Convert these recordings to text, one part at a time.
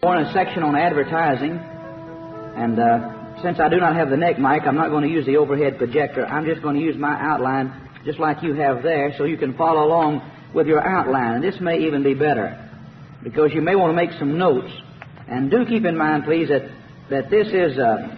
in a section on advertising, and since I do not have the neck mic, I'm not going to use the overhead projector. I'm just going to use my outline just like you have there, so you can follow along with your outline. And this may even be better, because you may want to make some notes. And do keep in mind, please, that this is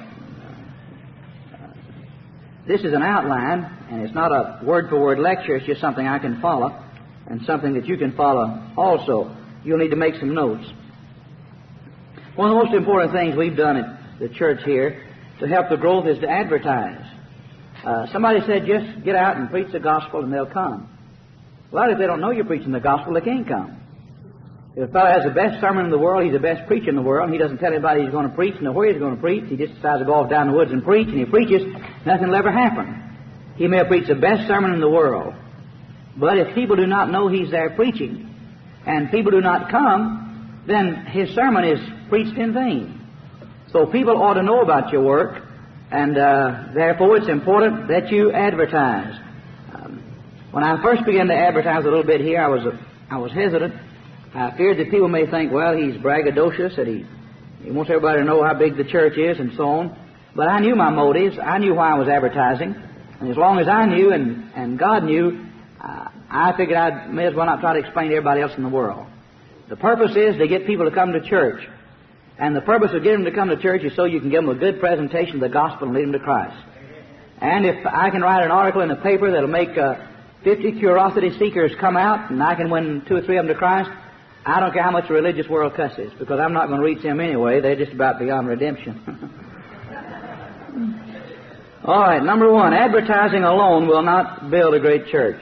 an outline, and it's not a word-for-word lecture. It's just something I can follow, and something that you can follow also. You'll need to make some notes. One of the most important things we've done at the church here to help the growth is to advertise. Somebody said, just get out and preach the gospel and they'll come. Well, if they don't know you're preaching the gospel, they can't come. If a fellow has the best sermon in the world, he's the best preacher in the world, and he doesn't tell anybody he's going to preach, nor where he's going to preach. He just decides to go off down the woods and preach, and he preaches, nothing will ever happen. He may have preached the best sermon in the world, but if people do not know he's there preaching, and people do not come, then his sermon is preached in vain. So people ought to know about your work, and therefore it's important that you advertise. When I first began to advertise a little bit here, I was hesitant. I feared that people may think, well, he's braggadocious, that he wants everybody to know how big the church is, and so on. But I knew my motives. I knew why I was advertising. And as long as I knew and God knew, I figured I may as well not try to explain to everybody else in the world. The purpose is to get people to come to church. And the purpose of getting them to come to church is so you can give them a good presentation of the gospel and lead them to Christ. And if I can write an article in the paper that'll make 50 curiosity seekers come out, and I can win 2 or 3 of them to Christ, I don't care how much the religious world cusses, because I'm not going to reach them anyway. They're just about beyond redemption. All right, number 1, advertising alone will not build a great church.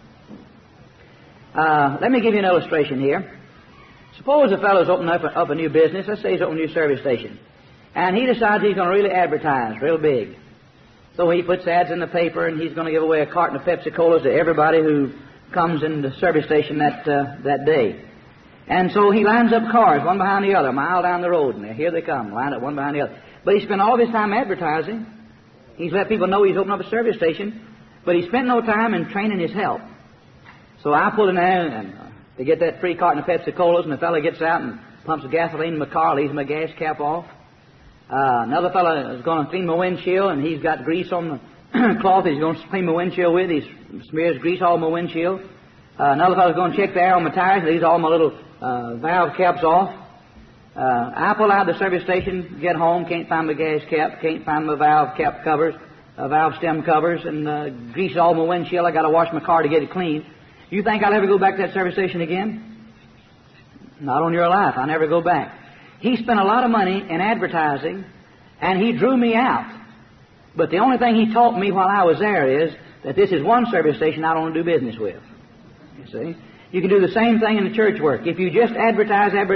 Let me give you an illustration here. Suppose a fellow's opening up a new business. Let's say he's opening a new service station. And he decides he's going to really advertise real big. So he puts ads in the paper, and he's going to give away a carton of Pepsi-Colas to everybody who comes in the service station that day. And so he lines up cars, one behind the other, a mile down the road, and here they come, lined up one behind the other. But he spent all this time advertising. He's let people know he's opened up a service station, but he spent no time in training his help. So I pull in there, and they get that free carton of Pepsi-Colas, and the fellow gets out and pumps the gasoline in my car, leaves my gas cap off. Another fellow is going to clean my windshield, and he's got grease on the cloth he's going to clean my windshield with. He smears grease all over my windshield. Another fellow's going to check the air on my tires, leaves all my little valve caps off. I pull out the service station, get home, can't find my gas cap, can't find my valve cap covers, valve stem covers, and grease all my windshield. I got to wash my car to get it clean. You think I'll ever go back to that service station again? Not on your life. I'll never go back. He spent a lot of money in advertising, and he drew me out. But the only thing he taught me while I was there is that this is one service station I don't want to do business with. You see? You can do the same thing in the church work. If you just advertise, and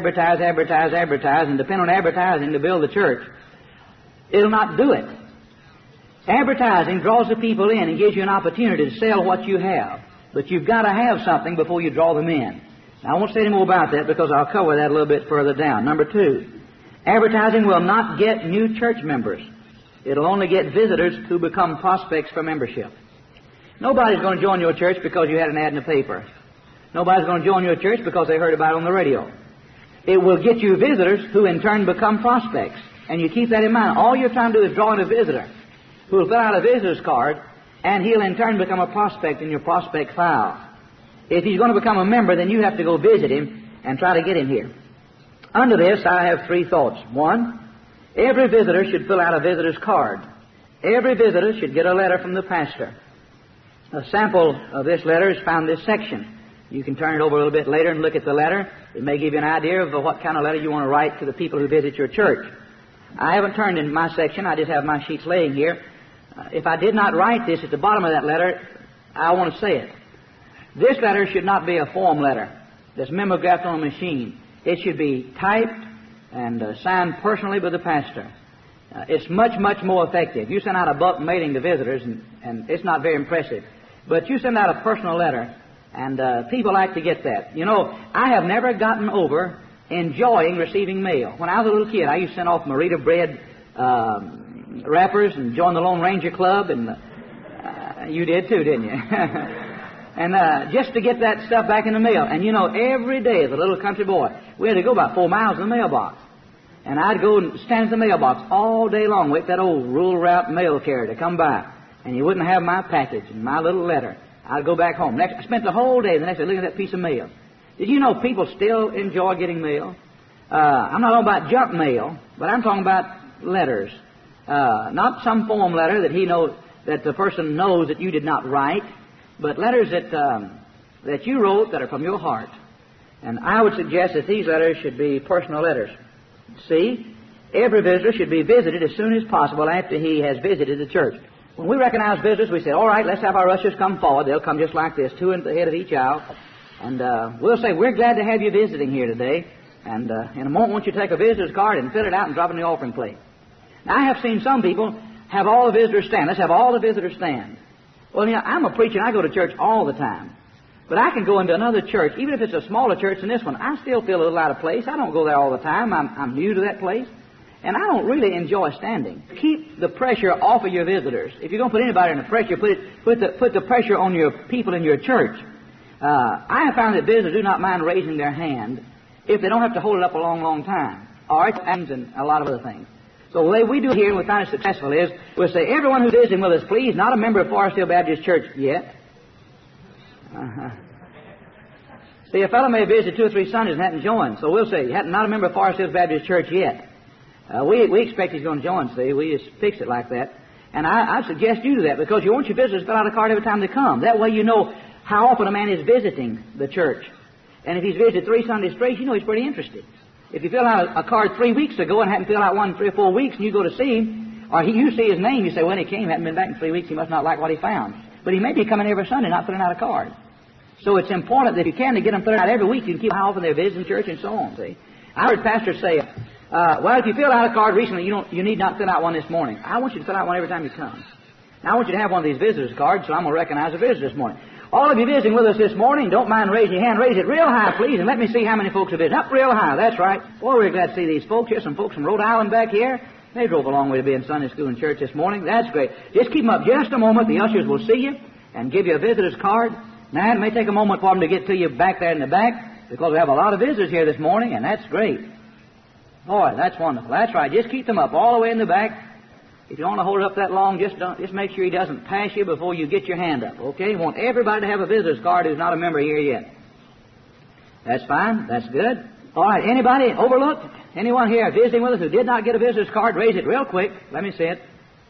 depend on advertising to build the church, it'll not do it. Advertising draws the people in and gives you an opportunity to sell what you have. But you've got to have something before you draw them in. Now, I won't say any more about that because I'll cover that a little bit further down. Number 2, advertising will not get new church members. It'll only get visitors who become prospects for membership. Nobody's going to join your church because you had an ad in the paper. Nobody's going to join your church because they heard about it on the radio. It will get you visitors who in turn become prospects. And you keep that in mind. All you're trying to do is draw in a visitor who will fill out a visitor's card, and he'll in turn become a prospect in your prospect file. If he's going to become a member, then you have to go visit him and try to get him here. Under this, I have 3 thoughts. 1, every visitor should fill out a visitor's card. Every visitor should get a letter from the pastor. A sample of this letter is found in this section. You can turn it over a little bit later and look at the letter. It may give you an idea of what kind of letter you want to write to the people who visit your church. I haven't turned in my section. I just have my sheets laying here. If I did not write this at the bottom of that letter, I want to say it. This letter should not be a form letter that's mimeographed on a machine. It should be typed and signed personally by the pastor. It's much, much more effective. You send out a bulk mailing to visitors, and it's not very impressive. But you send out a personal letter, and people like to get that. You know, I have never gotten over enjoying receiving mail. When I was a little kid, I used to send off Marita bread wrappers and join the Lone Ranger Club, and you did too, didn't you? And just to get that stuff back in the mail. And you know, every day as a little country boy, we had to go about 4 miles in the mailbox. And I'd go and stand at the mailbox all day long, wait for that old rural route mail carrier to come by. And he wouldn't have my package and my little letter. I'd go back home. I spent the whole day the next day looking at that piece of mail. Did you know people still enjoy getting mail? I'm not talking about junk mail, but I'm talking about letters. Not some form letter that that the person knows that you did not write, but letters that you wrote that are from your heart. And I would suggest that these letters should be personal letters. See, every visitor should be visited as soon as possible after he has visited the church. When we recognize visitors, we say, all right, let's have our ushers come forward. They'll come just like this, 2 at the head of each aisle. And we'll say, we're glad to have you visiting here today. And in a moment, won't you take a visitor's card and fill it out and drop it in the offering plate. Now, I have seen some people have all the visitors stand. Let's have all the visitors stand. Well, you know, I'm a preacher and I go to church all the time. But I can go into another church, even if it's a smaller church than this one. I still feel a little out of place. I don't go there all the time. I'm new to that place. And I don't really enjoy standing. Keep the pressure off of your visitors. If you're going to put anybody under pressure, put the pressure on your people in your church. I have found that visitors do not mind raising their hand if they don't have to hold it up a long, long time. All right, and a lot of other things. So the way we do here, and we find it successful, is we'll say, everyone who's visiting with us, please, not a member of Forest Hill Baptist Church yet. See, a fellow may have visited 2 or 3 Sundays and hadn't joined. So we'll say, not a member of Forest Hill Baptist Church yet. We expect he's going to join, see. We just fix it like that. And I suggest you do that because you want your visitors to fill out a card every time they come. That way you know how often a man is visiting the church. And if he's visited 3 Sundays straight, you know he's pretty interested. If you fill out a card 3 weeks ago and hadn't filled out one in 3 or 4 weeks, and you go to see him, or you see his name, you say, well, he came, hadn't been back in 3 weeks, he must not like what he found. But he may be coming every Sunday, not filling out a card. So it's important that if you can, to get them filled out every week, you can keep how often they're visiting church and so on, see. I heard pastors say, well, if you filled out a card recently, you need not fill out one this morning. I want you to fill out one every time you come. Now, I want you to have one of these visitors cards, so I'm going to recognize a visitor this morning. All of you visiting with us this morning, don't mind raising your hand. Raise it real high, please, and let me see how many folks are visiting. Up real high, that's right. Boy, we're glad to see these folks. Here's some folks from Rhode Island back here. They drove a long way to be in Sunday school and church this morning. That's great. Just keep them up just a moment. The ushers will see you and give you a visitor's card. Now, it may take a moment for them to get to you back there in the back because we have a lot of visitors here this morning, and that's great. Boy, that's wonderful. That's right. Just keep them up all the way in the back. If you want to hold it up that long, just make sure he doesn't pass you before you get your hand up, okay? We want everybody to have a visitor's card who's not a member here yet. That's fine. That's good. All right. Anybody overlooked? Anyone here visiting with us who did not get a visitor's card? Raise it real quick. Let me see it.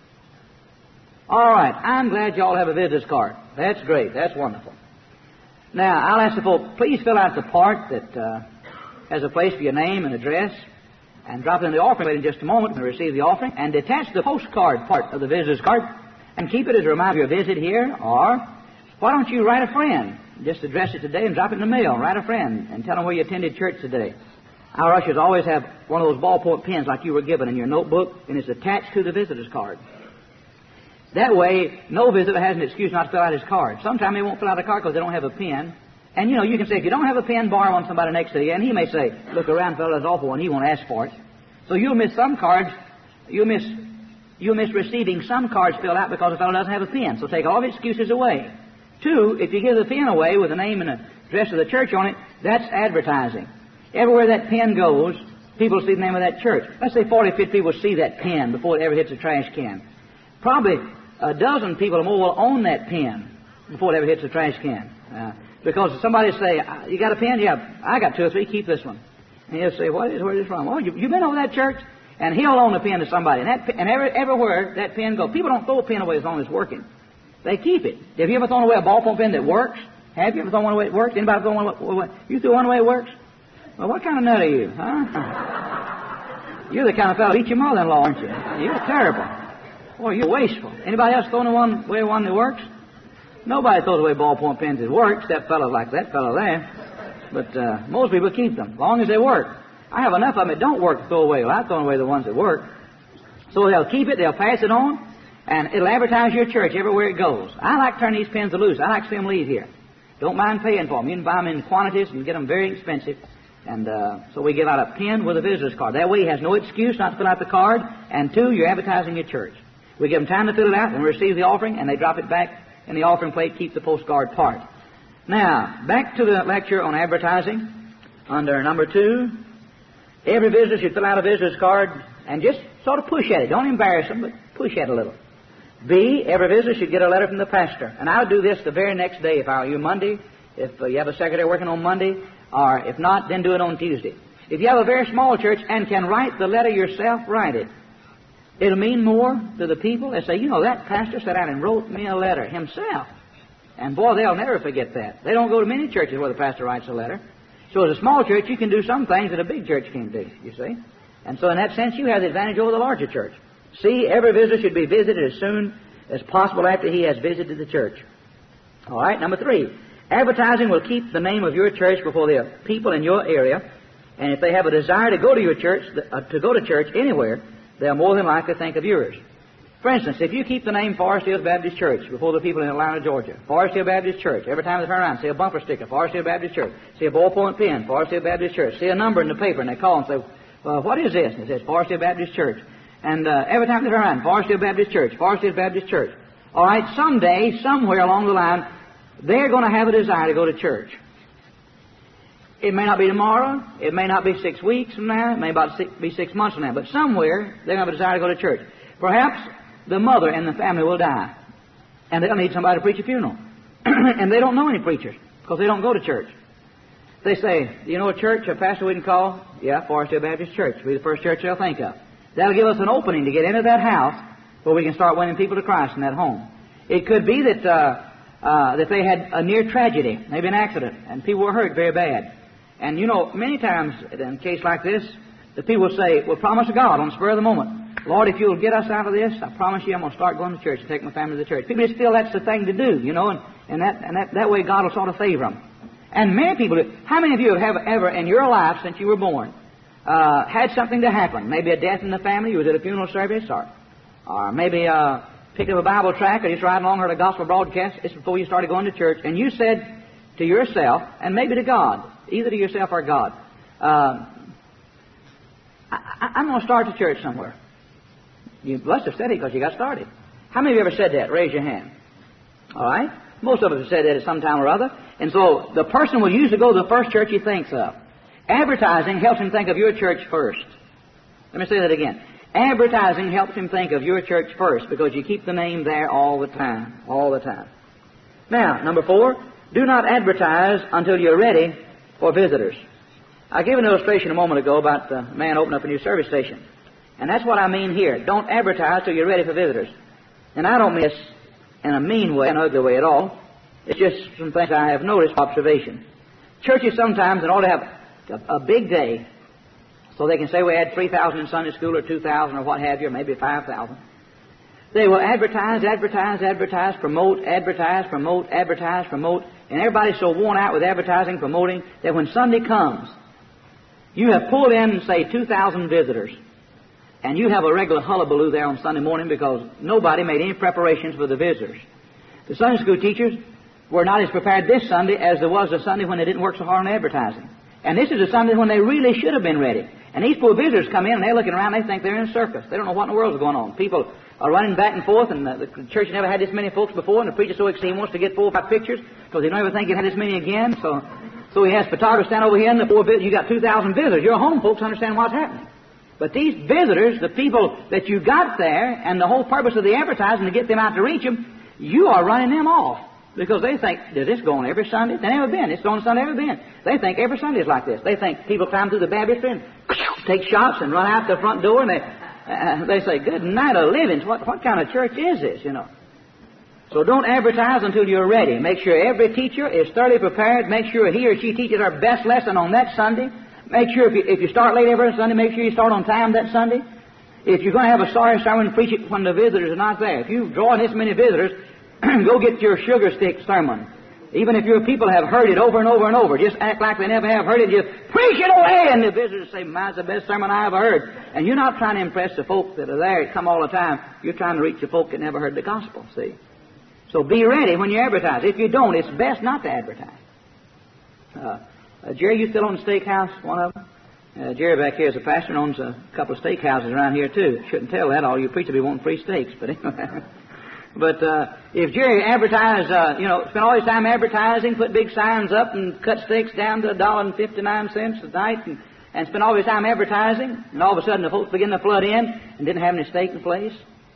All right. I'm glad you all have a visitor's card. That's great. That's wonderful. Now, I'll ask the folk, please fill out the part that has a place for your name and address, and drop it in the offering plate in just a moment and receive the offering, and detach the postcard part of the visitor's card and keep it as a reminder of your visit here. Or why don't you write a friend? Just address it today and drop it in the mail. Write a friend and tell them where you attended church today. Our ushers always have one of those ballpoint pens like you were given in your notebook, and it's attached to the visitor's card. That way, no visitor has an excuse not to fill out his card. Sometimes they won't fill out a card because they don't have a pen. And, you know, you can say, if you don't have a pen, borrow one from somebody next to you. And he may say, look around, fellow, that's awful, and he won't ask for it. So you'll miss some cards. You'll miss receiving some cards filled out because the fellow doesn't have a pen. So take all the excuses away. 2, if you give the pen away with the name and address of the church on it, that's advertising. Everywhere that pen goes, people see the name of that church. Let's say 40 or 50 people see that pen before it ever hits a trash can. Probably a dozen people or more will own that pen before it ever hits a trash can. Because somebody say, you got a pen? Yeah, I got 2 or 3, keep this one. And he'll say, where is this from? Oh, you been over that church? And he'll loan a pen to somebody. And everywhere that pen goes, people don't throw a pen away as long as it's working. They keep it. Have you ever thrown away a ballpoint pen that works? Have you ever thrown one away that works? Anybody throw one away? You threw one away that works? Well, what kind of nut are you, huh? You're the kind of fellow who eats your mother-in-law, aren't you? You're terrible. Boy, you're wasteful. Anybody else thrown away one that works? Nobody throws away ballpoint pens that work, except fellows like that fellow there. But most people keep them, as long as they work. I have enough of them that don't work to throw away. Well, I've thrown away the ones that work. So they'll keep it, they'll pass it on, and it'll advertise your church everywhere it goes. I like turning these pens loose. I like to see them leave here. Don't mind paying for them. You can buy them in quantities and get them very expensive. And so we give out a pen with a visitor's card. That way he has no excuse not to fill out the card. And 2, you're advertising your church. We give them time to fill it out and receive the offering, and they drop it back in the offering plate, keep the postcard part. Now, back to the lecture on advertising. Under number 2, every visitor should fill out a visitor's card and just sort of push at it. Don't embarrass them, but push at it a little. B, every visitor should get a letter from the pastor. And I'll do this the very next day if I were you, Monday. If you have a secretary working on Monday, or if not, then do it on Tuesday. If you have a very small church and can write the letter yourself, write it. It'll mean more to the people. They say, you know, that pastor sat down and wrote me a letter himself. And boy, they'll never forget that. They don't go to many churches where the pastor writes a letter. So as a small church, you can do some things that a big church can't do, you see. And so in that sense, you have the advantage over the larger church. C, every visitor should be visited as soon as possible after he has visited the church. All right, number 3, advertising will keep the name of your church before the people in your area, and if they have a desire to go to your church, to go to church anywhere, they'll more than likely think of yours. For instance, if you keep the name Forest Hills Baptist Church before the people in Atlanta, Georgia, Forest Hill Baptist Church, every time they turn around, see a bumper sticker, Forest Hill Baptist Church, see a ballpoint pen, Forest Hill Baptist Church, see a number in the paper, and they call and say, what is this? And it says Forest Hill Baptist Church. And every time they turn around, Forest Hill Baptist Church, Forest Hill Baptist Church. All right, someday, somewhere along the line, they're going to have a desire to go to church. It may not be tomorrow. It may not be 6 weeks from now. It may be 6 months from now. But somewhere, they're going to have a desire to go to church. Perhaps the mother and the family will die, and they'll need somebody to preach a funeral. And they don't know any preachers because they don't go to church. They say, do you know a church, a pastor we can call? Yeah, Forest Hill Baptist Church. It'll be the first church they'll think of. That'll give us an opening to get into that house where we can start winning people to Christ in that home. It could be that that they had a near tragedy, maybe an accident, and people were hurt very bad. And you know, many times in a case like this, the people will say, well, promise to God on the spur of the moment, Lord, if you'll get us out of this, I promise you I'm going to start going to church and take my family to the church. People just feel that's the thing to do, you know, and that way God will sort of favor them. And many people do. How many of you have ever in your life since you were born had something to happen? Maybe a death in the family, you was at a funeral service, or maybe picked up a Bible tract, or just riding along, heard a gospel broadcast. It's before you started going to church, and you said to yourself, and maybe to God, either to yourself or God, I'm going to start the church somewhere. You must have said it because you got started. How many of you ever said that? Raise your hand. All right? Most of us have said that at some time or other. And so the person will usually go to the first church he thinks of. Advertising helps him think of your church first. Let me say that again. Advertising helps him think of your church first because you keep the name there all the time. All the time. Now, number 4, do not advertise until you're ready for visitors. I gave an illustration a moment ago about the man opening up a new service station. And that's what I mean here. Don't advertise till you're ready for visitors. And I don't mean this in a mean way, an ugly way at all. It's just some things I have noticed, observation. Churches sometimes, in order to have a big day, so they can say we had 3,000 in Sunday school or 2,000 or what have you, or maybe 5,000. They will advertise, promote, and everybody's so worn out with advertising, promoting, that when Sunday comes, you have pulled in, say, 2,000 visitors, and you have a regular hullabaloo there on Sunday morning because nobody made any preparations for the visitors. The Sunday school teachers were not as prepared this Sunday as there was a Sunday when they didn't work so hard on advertising. And this is a Sunday when they really should have been ready. And these poor visitors come in and they're looking around, they think they're in a circus. They don't know what in the world is going on. People are running back and forth, and the church never had this many folks before, and the preacher's so excited he wants to get 4 or 5 pictures because he don't ever think he'll have this many again. So he has photographers stand over here, and you got 2,000 visitors. Your home folks understand what's happening. But these visitors, the people that you got there, and the whole purpose of the advertising to get them out to reach them, you are running them off. Because they think, does this go on every Sunday? They've never been. It's on Sunday, never been. They think every Sunday is like this. They think people climb through the baptistry and take shots and run out the front door, and they say, good night of livings. What kind of church is this, you know? So don't advertise until you're ready. Make sure every teacher is thoroughly prepared. Make sure he or she teaches our best lesson on that Sunday. Make sure if you start late every Sunday, make sure you start on time that Sunday. If you're going to have a sorry sermon, preach it when the visitors are not there. If you draw this many visitors, go get your sugar stick sermon. Even if your people have heard it over and over and over, just act like they never have heard it. Just preach it away, and the visitors say, "Mine's the best sermon I ever heard." And you're not trying to impress the folk that are there that come all the time. You're trying to reach the folk that never heard the gospel. See, so be ready when you advertise. If you don't, it's best not to advertise. Jerry, you still own the steakhouse? One of them. Jerry back here is a pastor and owns a couple of steakhouses around here too. Shouldn't tell that. All you preachers be wanting free steaks, but anyway. But if Jerry advertised, spent all his time advertising, put big signs up and cut steaks down to $1.59 a night and spent all his time advertising, and all of a sudden the folks began to flood in and didn't have any steak in the place,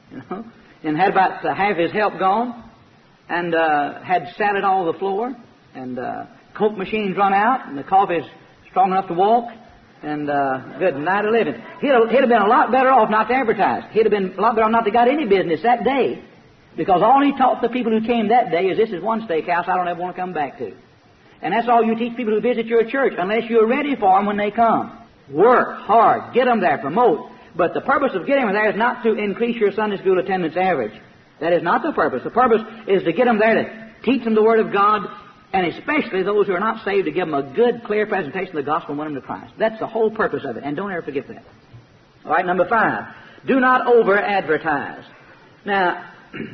and had about half his help gone, and had salad all over the floor, and Coke machines run out, and the coffee's strong enough to walk, and good night of living. He'd have been a lot better off not to advertise. He'd have been a lot better off not to got any business that day, because all he taught the people who came that day is, this is one steakhouse I don't ever want to come back to. And that's all you teach people who visit your church, unless you're ready for them when they come. Work hard, get them there, promote. But the purpose of getting them there is not to increase your Sunday school attendance average. That is not the purpose. The purpose is to get them there to teach them the Word of God, and especially those who are not saved, to give them a good, clear presentation of the gospel and win them to Christ. That's the whole purpose of it, and don't ever forget that. All right, number 5. Do not over-advertise. Now,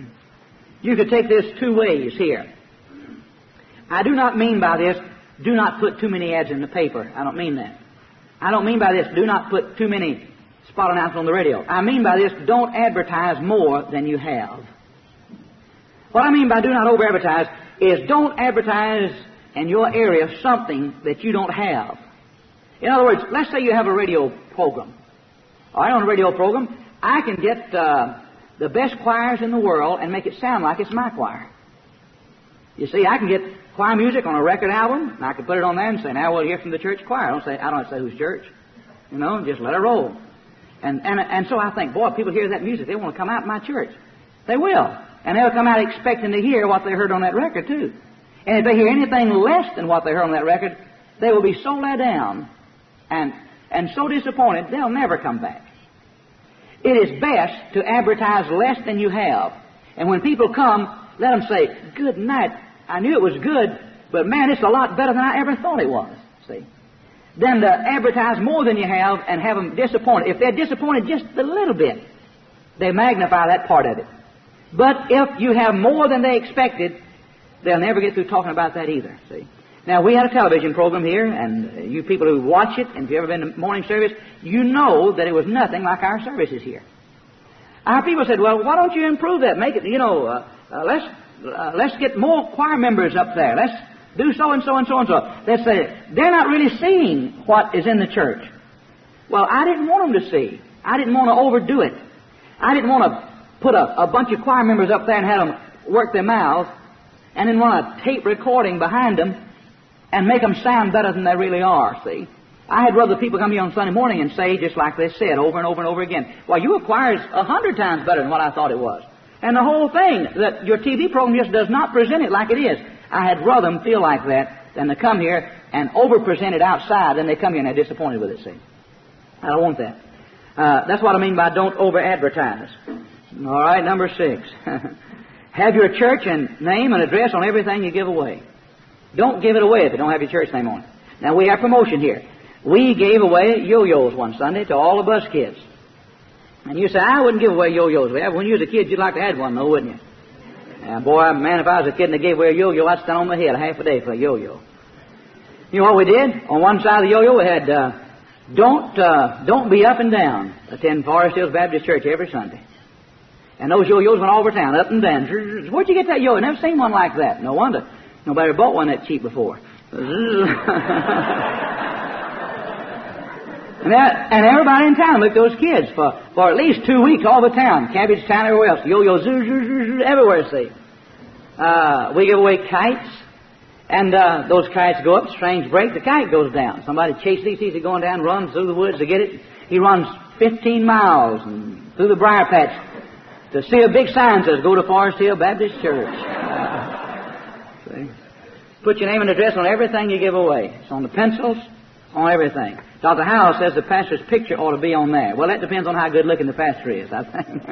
you could take this two ways here. I do not mean by this, do not put too many ads in the paper. I don't mean that. I don't mean by this, do not put too many spot announcements on the radio. I mean by this, don't advertise more than you have. What I mean by do not over-advertise is don't advertise in your area something that you don't have. In other words, let's say you have a radio program. All right, on a radio program, I can get the best choirs in the world and make it sound like it's my choir. You see, I can get choir music on a record album, and I can put it on there and say, now we'll hear from the church choir. I don't have to say whose church. Just let it roll. And so I think, boy, if people hear that music, they want to come out to my church. They will. And they'll come out expecting to hear what they heard on that record, too. And if they hear anything less than what they heard on that record, they will be so let down and so disappointed, they'll never come back. It is best to advertise less than you have. And when people come, let them say, good night. I knew it was good, but man, it's a lot better than I ever thought it was. See? Then to advertise more than you have and have them disappointed. If they're disappointed just a little bit, they magnify that part of it. But if you have more than they expected, they'll never get through talking about that either. See? Now, we had a television program here, and you people who watch it, and if you've ever been to morning service, you know that it was nothing like our services here. Our people said, well, why don't you improve that? Make it, let's get more choir members up there. Let's do so and so and so and so. They say, they're not really seeing what is in the church. Well, I didn't want them to see. I didn't want to overdo it. I didn't want to put a bunch of choir members up there and have them work their mouths and then run a tape recording behind them and make them sound better than they really are, see? I had rather people come here on Sunday morning and say, just like they said, over and over and over again, well, your choir is 100 times better than what I thought it was. And the whole thing, that your TV program just does not present it like it is. I had rather them feel like that than to come here and over-present it outside, then they come here and they're disappointed with it, see? I don't want that. That's what I mean by don't over-advertise. All right, number 6. Have your church and name and address on everything you give away. Don't give it away if you don't have your church name on it. Now, we have promotion here. We gave away yo-yos one Sunday to all the bus kids. And you say, I wouldn't give away yo-yos. When you was a kid, you'd like to have one, though, wouldn't you? And boy, man, if I was a kid and they gave away a yo-yo, I'd stand on my head half a day for a yo-yo. You know what we did? On one side of the yo-yo, we had, don't be up and down. Attend Forest Hills Baptist Church every Sunday. And those yo-yos went all over town, up and down. Where'd you get that yo-yo? Never seen one like that. No wonder. Nobody bought one that cheap before. And everybody in town looked at those kids for at least 2 weeks all over town. Cabbage Town, everywhere else. Yo-yo, everywhere, see. We give away kites. And those kites go up, strange break, the kite goes down. Somebody chases it, sees it going down, runs through the woods to get it. He runs 15 miles and through the briar patch to see a big sign that says, go to Forest Hill Baptist Church. See? Put your name and address on everything you give away. It's on the pencils, on everything. Dr. Howell says the pastor's picture ought to be on there. Well, that depends on how good looking the pastor is, I think.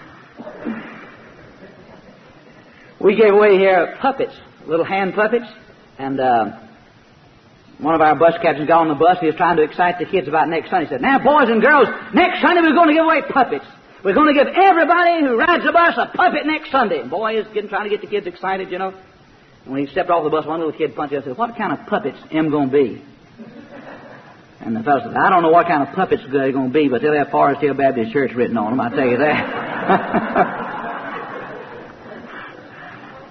We gave away here puppets, little hand puppets, and one of our bus captains got on the bus. He was trying to excite the kids about next Sunday. He said, now, boys and girls, next Sunday we're going to give away puppets. We're going to give everybody who rides the bus a puppet next Sunday. And boy, he's trying to get the kids excited, you know. And when he stepped off the bus, one little kid punched him and said, what kind of puppets am going to be? And the fellow said, I don't know what kind of puppets they're going to be, but they'll have Forest Hill Baptist Church written on them, I'll tell you that.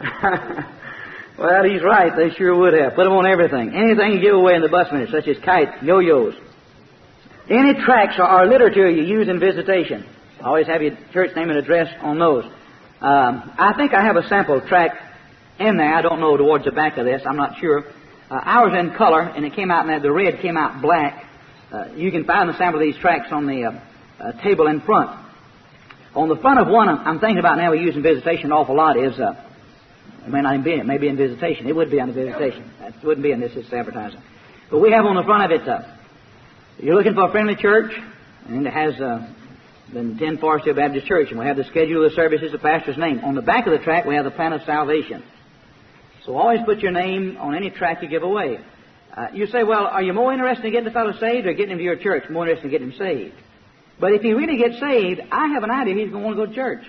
Well, he's right. They sure would have. Put them on everything. Anything you give away in the bus minute, such as kites, yo-yos. Any tracts or literature you use in visitation. Always have your church name and address on those. I think I have a sample tract in there. I don't know towards the back of this. I'm not sure. Ours in color, and it came out in there. The red came out black. You can find a sample of these tracts on the table in front. On the front of one I'm thinking about now we use in visitation an awful lot is, it may not even be in it, it may be in visitation. It would be on the visitation. It wouldn't be in this, it's advertising. But we have on the front of it, you're looking for a friendly church, and it has the 10 Forest Hill Baptist Church, and we have the schedule of the services, the pastor's name. On the back of the tract, we have the plan of salvation. So always put your name on any tract you give away. You say, well, are you more interested in getting the fellow saved or getting him to your church? More interested in getting him saved. But if he really gets saved, I have an idea he's going to want to go to church.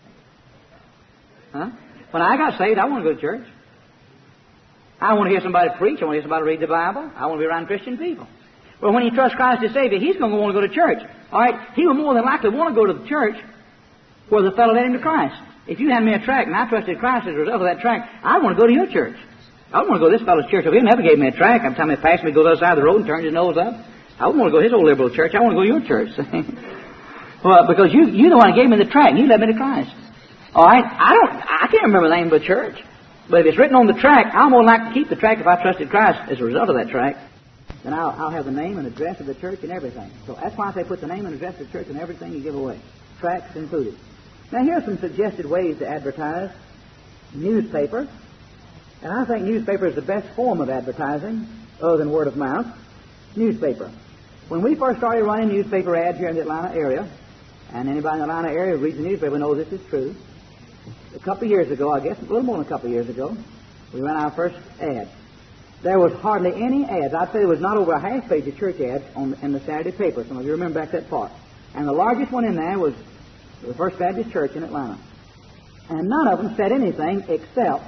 Huh? When I got saved, I want to go to church. I want to hear somebody preach. I want to hear somebody read the Bible. I want to be around Christian people. Well, when he trusts Christ as Savior, he's going to want to go to church. All right? He will more than likely want to go to the church where the fellow led him to Christ. If you hand me a tract and I trusted Christ as a result of that tract, I want to go to your church. I don't want to go to this fellow's church. If he never gave me a tract, every time he passed me, he goes to the other side of the road and turns his nose up. I wouldn't want to go to his old liberal church. I want to go to your church. Well, because you the one that gave me the tract, and you led me to Christ. All right? I can't remember the name of the church. But if it's written on the tract, I'm more likely to keep the tract if I trusted Christ as a result of that tract. Then I'll have the name and address of the church and everything. So that's why they put the name and address of the church and everything you give away. Tracts included. Now here's some suggested ways to advertise. Newspaper. And I think newspaper is the best form of advertising, other than word of mouth. Newspaper. When we first started running newspaper ads here in the Atlanta area, and anybody in the Atlanta area who reads the newspaper knows this is true, a couple of years ago, I guess, a little more than a couple of years ago, we ran our first ad. There was hardly any ads. I'd say there was not over a half page of church ads in the Saturday paper. Some of you remember back that far. And the largest one in there was the First Baptist Church in Atlanta. And none of them said anything except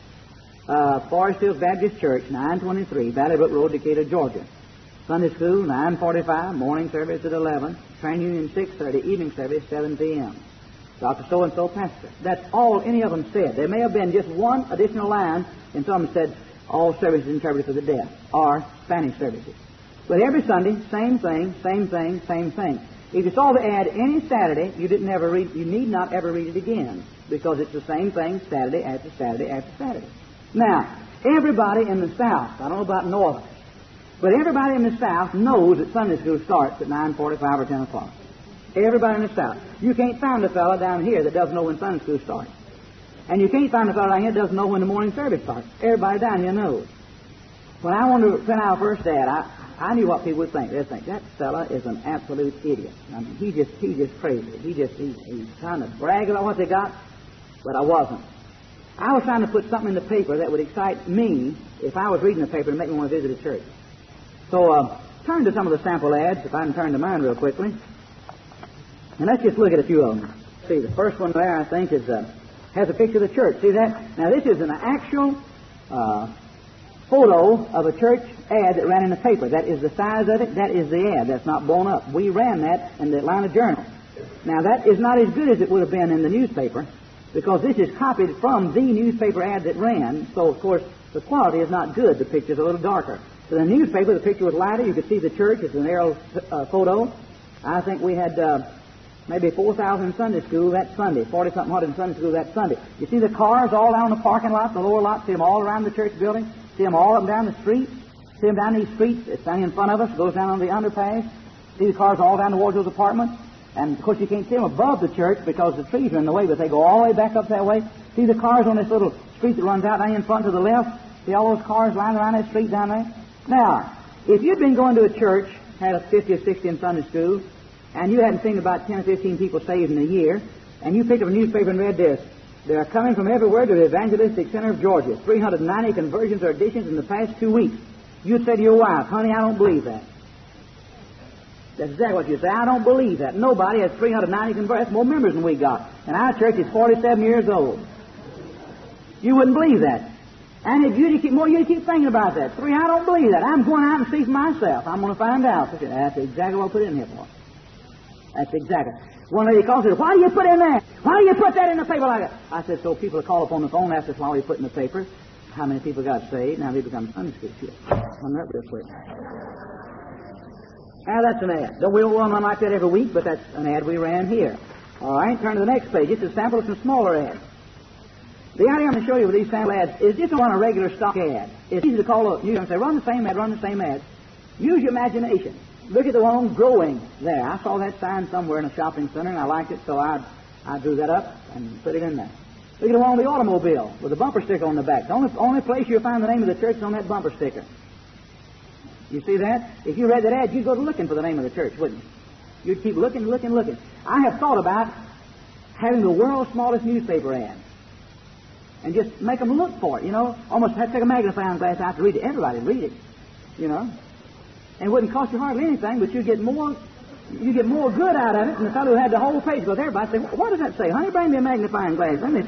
Forest Hills Baptist Church, 923, Valley Brook Road, Decatur, Georgia. Sunday school, 9:45, morning service at 11, train union 6:30, evening service 7 p.m. Dr. So-and-so, pastor. That's all any of them said. There may have been just one additional line, and some said, all services interpreted for the deaf, or Spanish services. But every Sunday, same thing, same thing, same thing. If you saw the ad any Saturday, you need not ever read it again, because it's the same thing Saturday after Saturday after Saturday. Now, everybody in the South, I don't know about North, but everybody in the South knows that Sunday school starts at 9:45 or 10 o'clock. Everybody in the South. You can't find a fellow down here that doesn't know when Sunday school starts. And you can't find a fellow down here that doesn't know when the morning service starts. Everybody down here knows. When I wanted to print our first ad, I knew what people would think. They'd think, that fella is an absolute idiot. I mean, he's just crazy. He's trying to brag about what they got, but I wasn't. I was trying to put something in the paper that would excite me if I was reading the paper and make me want to visit a church. So turn to some of the sample ads, if I can turn to mine real quickly. And let's just look at a few of them. See, the first one there, I think, has a picture of the church. See that? Now, this is an actual photo of a church ad that ran in the paper. That is the size of it. That is the ad. That's not blown up. We ran that in the Atlanta Journal. Now, that is not as good as it would have been in the newspaper, because this is copied from the newspaper ad that ran. So, of course, the quality is not good. The picture's a little darker. So the newspaper, the picture was lighter. You could see the church. It's an aerial photo. I think we had maybe 4,000 in Sunday school that Sunday, 40-something hundred in Sunday school that Sunday. You see the cars all down the parking lot, the lower lot, see them all around the church building, see them all up and down the street, see them down these streets. It's down in front of us, goes down on the underpass. See the cars all down towards those apartments. And, of course, you can't see them above the church because the trees are in the way, but they go all the way back up that way. See the cars on this little street that runs out down in front to the left? See all those cars lying around that street down there? Now, if you'd been going to a church, had a 50 or 60 in Sunday school, and you hadn't seen about 10 or 15 people saved in a year, and you picked up a newspaper and read this, they are coming from everywhere to the evangelistic center of Georgia. 390 conversions or additions in the past 2 weeks. You'd say to your wife, honey, I don't believe that. That's exactly what you say. I don't believe that. Nobody has 390 conversions. That's more members than we got. And our church is 47 years old. You wouldn't believe that. And if you keep thinking about that. I don't believe that. I'm going out and see for myself. I'm going to find out. That's exactly what I put in here for. That's exactly. One lady called and said, "Why do you put in there? Why do you put that in the paper like that?" I said, "So people call up on the phone and ask us why we put in the paper, how many people got saved, now they become Sunday school kids." Come up real quick. Now that's an ad. Don't we run one like that every week, but that's an ad we ran here. All right, turn to the next page. It's a sample of some smaller ads. The idea I'm going to show you with these sample ads is just to run a regular stock ad. It's easy to call up and say, run the same ad, run the same ad. Use your imagination. Look at the one growing there. I saw that sign somewhere in a shopping center, and I liked it, so I drew that up and put it in there. Look at the one on the automobile with a bumper sticker on the back. The only place you'll find the name of the church is on that bumper sticker. You see that? If you read that ad, you'd go to looking for the name of the church, wouldn't you? You'd keep looking. I have thought about having the world's smallest newspaper ad and just make them look for it, you know. Almost have to take a magnifying glass out to read it. Everybody would read it, you know. And it wouldn't cost you hardly anything, but you get more good out of it than the fellow who had the whole page. Because everybody say, "What does that say? Honey, bring me a magnifying glass." And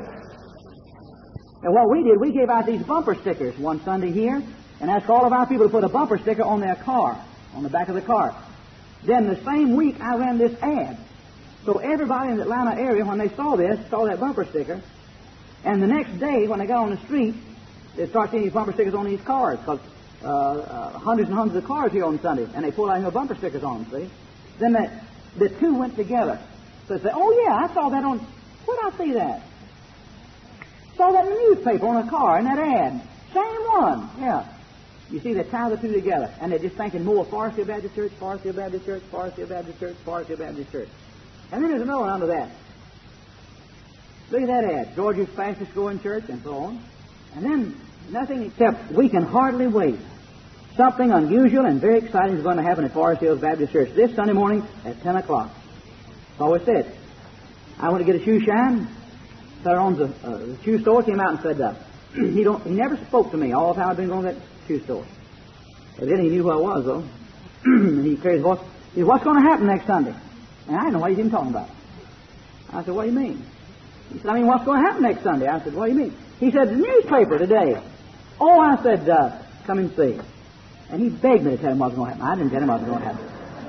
what we did, we gave out these bumper stickers one Sunday here, and asked all of our people to put a bumper sticker on their car, on the back of the car. Then the same week I ran this ad. So everybody in the Atlanta area, when they saw this, saw that bumper sticker. And the next day, when they got on the street, they start seeing these bumper stickers on these cars, because hundreds and hundreds of cars here on Sunday, and they pull out bumper stickers on them, see? Then the two went together. So they say, "Oh, yeah, I saw that on..." Where'd I see that? Saw that in the newspaper on a car, in that ad. Same one, yeah. You see, they tie the two together, and they're just thinking more Forest Hill Baptist Church, Forest Hill Baptist Church, Forest Hill Baptist Church, Forest Hill Baptist Church. And then there's another one under that. Look at that ad, Georgia's fastest growing church, and so on. And then nothing except we can hardly wait. Something unusual and very exciting is going to happen at Forest Hills Baptist Church this Sunday morning at 10 o'clock. That's all it said. I went to get a shoe shine. The fellow owns a shoe store, came out and said, he never spoke to me all the time I've been going to that shoe store. But then he knew who I was, though. And he carried his voice. He said, "What's going to happen next Sunday?" And I didn't know what he's even talking about. I said, "What do you mean?" He said, "I mean, what's going to happen next Sunday?" I said, "What do you mean?" He said, "The newspaper today." "Oh," I said, "Come and see." And he begged me to tell him what's going to happen. I didn't tell him what's going to happen.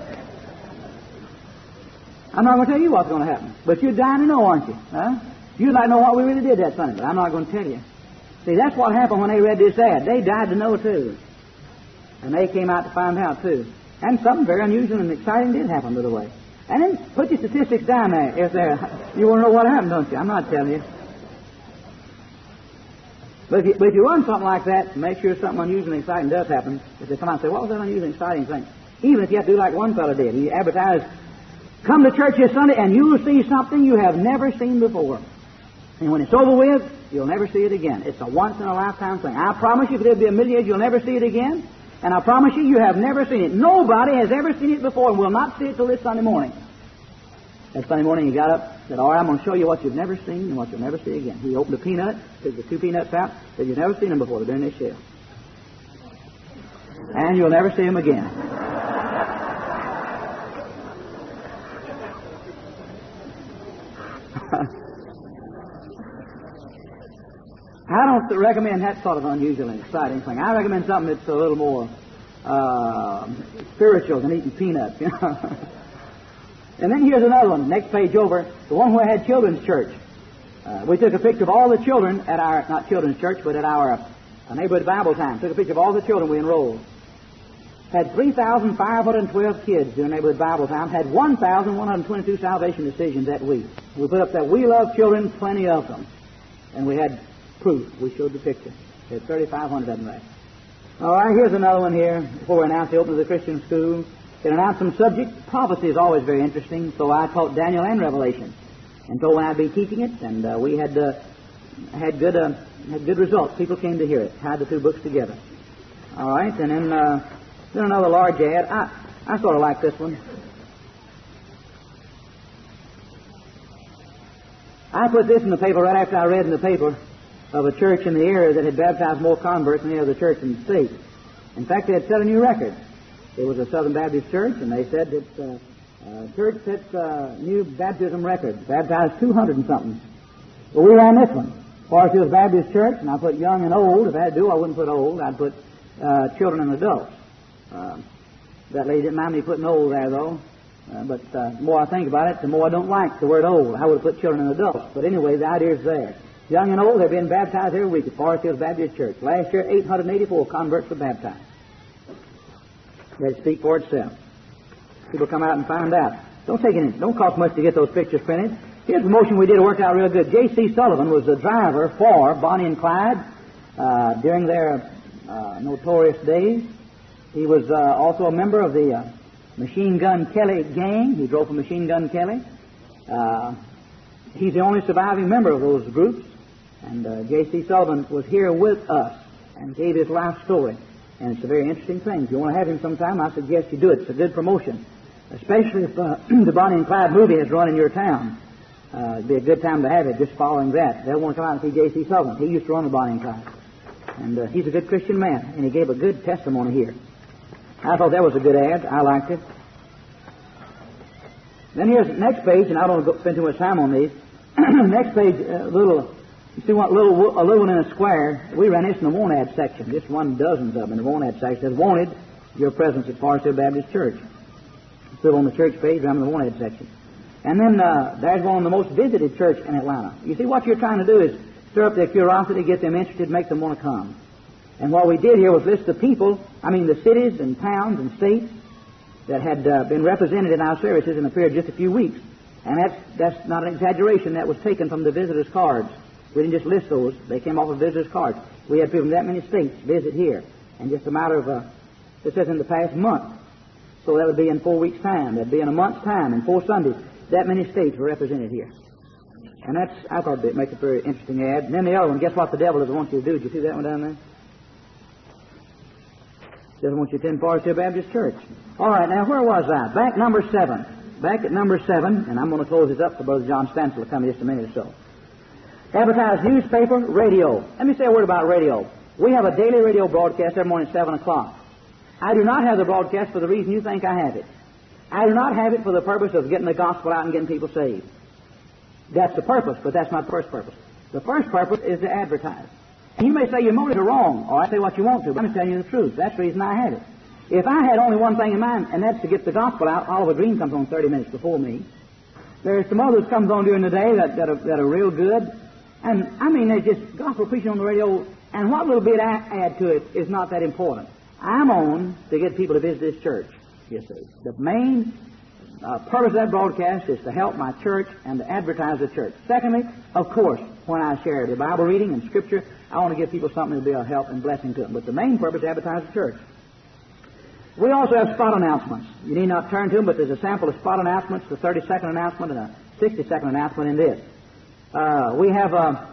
I'm not going to tell you what's going to happen. But you're dying to know, aren't you? Huh? You'd like to know what we really did that Sunday, but I'm not going to tell you. See, that's what happened when they read this ad. They died to know, too. And they came out to find out, too. And something very unusual and exciting did happen, by the way. And then put your statistics down there. If you want to know what happened, don't you? I'm not telling you. But if you run something like that, make sure something unusual and exciting does happen. If they come out and say, "What was that unusual and exciting thing?" Even if you have to do like one fellow did. He advertised, "Come to church this Sunday and you'll see something you have never seen before. And when it's over with, you'll never see it again. It's a once-in-a-lifetime thing. I promise you, if there'll be a million years, you'll never see it again. And I promise you, you have never seen it. Nobody has ever seen it before and will not see it till this Sunday morning." That Sunday morning, he got up and said, "All right, I'm going to show you what you've never seen and what you'll never see again." He opened a peanut, took the 2 peanuts out, said, "You've never seen them before. They're in this shell. And you'll never see them again." I don't recommend that sort of unusual and exciting thing. I recommend something that's a little more spiritual than eating peanuts, you know. And then here's another one, next page over, the one where I had children's church. We took a picture of all the children at our, not children's church, but at our neighborhood Bible time. Took a picture of all the children we enrolled. Had 3,512 kids during neighborhood Bible time. Had 1,122 salvation decisions that week. We put up that "We love children," plenty of them. And we had proof. We showed the picture. There's 3,500 of them there. All right, here's another one here. Before we announce the opening of the Christian school, can announce some subject. Prophecy is always very interesting, so I taught Daniel and Revelation, and told when I'd be teaching it, and we had good results. People came to hear it. Tied the 2 books together. All right, and then another large ad. I sort of like this one. I put this in the paper right after I read in the paper of a church in the area that had baptized more converts than any other church in the state. In fact, they had set a new record. It was a Southern Baptist church, and they said that church sets a new baptism record, baptized 200 and something. Well, we ran this one, Forest Hills Baptist Church, and I put young and old. If I had to do, I wouldn't put old. I'd put children and adults. That lady didn't mind me putting old there, though. But the more I think about it, the more I don't like the word old. I would have put children and adults. But anyway, the idea is there. Young and old have been baptized every week at Forest Hills Baptist Church. Last year, 884 converts were baptized. Let it speak for itself. People come out and find out. Don't cost much to get those pictures printed. Here's the motion we did. It worked out real good. J.C. Sullivan was the driver for Bonnie and Clyde during their notorious days. He was also a member of the Machine Gun Kelly gang. He drove for Machine Gun Kelly. He's the only surviving member of those groups. And J.C. Sullivan was here with us and gave his life story. And it's a very interesting thing. If you want to have him sometime, I suggest you do it. It's a good promotion. Especially if the Bonnie and Clyde movie has run in your town. It'd be a good time to have it just following that. They'll want to come out and see J.C. Sullivan. He used to run the Bonnie and Clyde. And he's a good Christian man. And he gave a good testimony here. I thought that was a good ad. I liked it. Then here's the next page, and I don't want to spend too much time on these. Next page, you see what a little one in a square. We ran this in the want ad section. Just one dozens of them in the want ad section. It says, wanted your presence at Forest Hill Baptist Church. Still on the church page, I'm in the want ad section. And then there's one on the most visited church in Atlanta. You see, what you're trying to do is stir up their curiosity, get them interested, make them want to come. And what we did here was list the people, the cities and towns and states that had been represented in our services in a period of just a few weeks. And that's not an exaggeration. That was taken from the visitors' cards. We didn't just list those. They came off of visitors' cards. We had people from that many states visit here. And just a matter of, it says in the past month. So that would be in 4 weeks' time. That would be in a month's time, in 4 Sundays. That many states were represented here. And I thought it'd make a very interesting ad. And then the other one, guess what the devil doesn't want you to do? Did you see that one down there? Doesn't want you to attend Forest Hill Baptist Church. All right, now where was I? Back number 7. Back at number 7, and I'm going to close this up for Brother John Stansel to come in just a minute or so. Advertise newspaper, radio. Let me say a word about radio. We have a daily radio broadcast every morning at 7 o'clock. I do not have the broadcast for the reason you think I have it. I do not have it for the purpose of getting the gospel out and getting people saved. That's the purpose, but that's not the first purpose. The first purpose is to advertise. And you may say your motives are wrong, or I say what you want to, but I'm telling you the truth. That's the reason I have it. If I had only one thing in mind, and that's to get the gospel out, Oliver Green comes on 30 minutes before me. There's some others comes on during the day that are real good. And, there's just gospel preaching on the radio, and what little bit I add to it is not that important. I'm on to get people to visit this church, you see. The main purpose of that broadcast is to help my church and to advertise the church. Secondly, of course, when I share the Bible reading and Scripture, I want to give people something to be a help and blessing to them. But the main purpose is to advertise the church. We also have spot announcements. You need not turn to them, but there's a sample of spot announcements, the 30-second announcement and a 60-second announcement in this. We have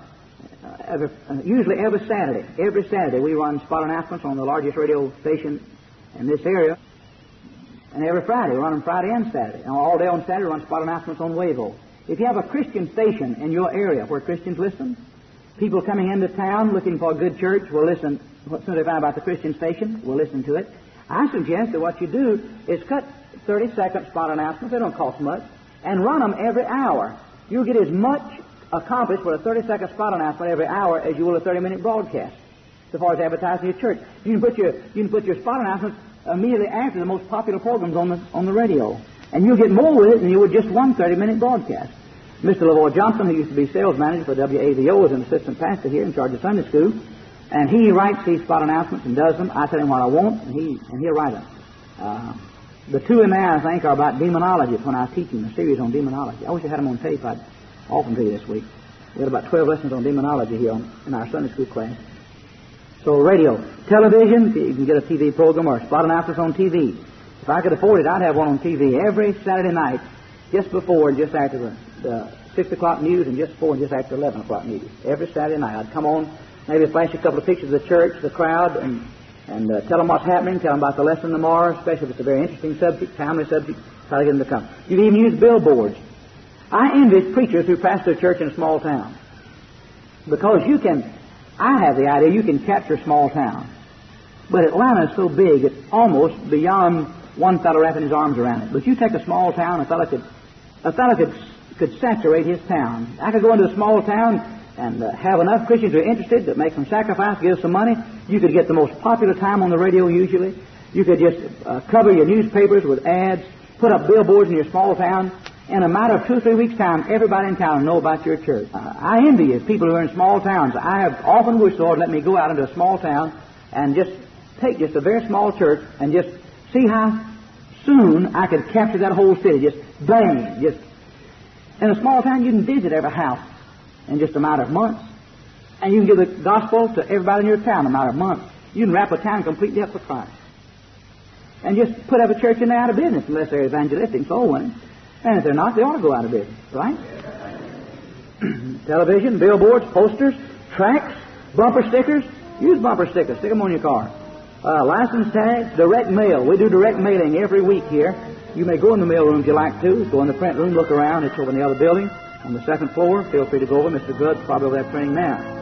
usually every Saturday we run spot announcements on the largest radio station in this area. And every Friday, we run them Friday and Saturday. And all day on Saturday, we run spot announcements on Wavo. If you have a Christian station in your area where Christians listen, people coming into town looking for a good church will listen. As soon as they find out about the Christian station, will listen to it. I suggest that what you do is cut 30-second spot announcements. They don't cost much. And run them every hour. You'll get as much accomplished with a 30-second spot announcement every hour as you will a 30-minute broadcast. So far as advertising your church, you can put your spot announcements immediately after the most popular programs on the radio, and you'll get more with it than you would just one 30-minute broadcast. Mr. LaVoy Johnson, who used to be sales manager for WAVO, is an assistant pastor here in charge of Sunday school, and he writes these spot announcements and does them. I tell him what I want, and he'll write them. The two in there, I think, are about demonology. It's when I was teaching a series on demonology. I wish I had them on tape. I'd often do this week. We had about 12 lessons on demonology here in our Sunday school class. So radio, television, you can get a TV program or spot announcements on TV. If I could afford it, I'd have one on TV every Saturday night, just before and just after the 6 o'clock news and just before and just after 11 o'clock news. Every Saturday night I'd come on, maybe flash a couple of pictures of the church, the crowd, and tell them what's happening, tell them about the lesson tomorrow, especially if it's a very interesting subject, timely subject, try to get them to come. You can even use billboards. I envy preachers who pastor a church in a small town, because I have the idea you can capture small town. But Atlanta is so big, it's almost beyond one fellow wrapping his arms around it. But you take a small town, a fellow could saturate his town. I could go into a small town and have enough Christians who are interested to make some sacrifice, give some money. You could get the most popular time on the radio usually. You could just cover your newspapers with ads. put up billboards in your small town. In a matter of 2 or 3 weeks' time, everybody in town will know about your church. I envy you, people who are in small towns. I have often wished the Lord let me go out into a small town and just take just a very small church and just see how soon I could capture that whole city. Just bang, just in a small town, you can visit every house in just a matter of months. And you can give the gospel to everybody in your town in a matter of months. You can wrap a town completely up for Christ. And just put up a church in there out of business unless they're evangelistic and soul winning. And if they're not, they ought to go out of business, right? Television, billboards, posters, tracts, bumper stickers. Use bumper stickers. Stick them on your car. License tags, direct mail. We do direct mailing every week here. You may go in the mail room if you like to. Go in the print room, look around. It's over in the other building on the second floor. Feel free to go over. Mr. Good's probably over there printing now.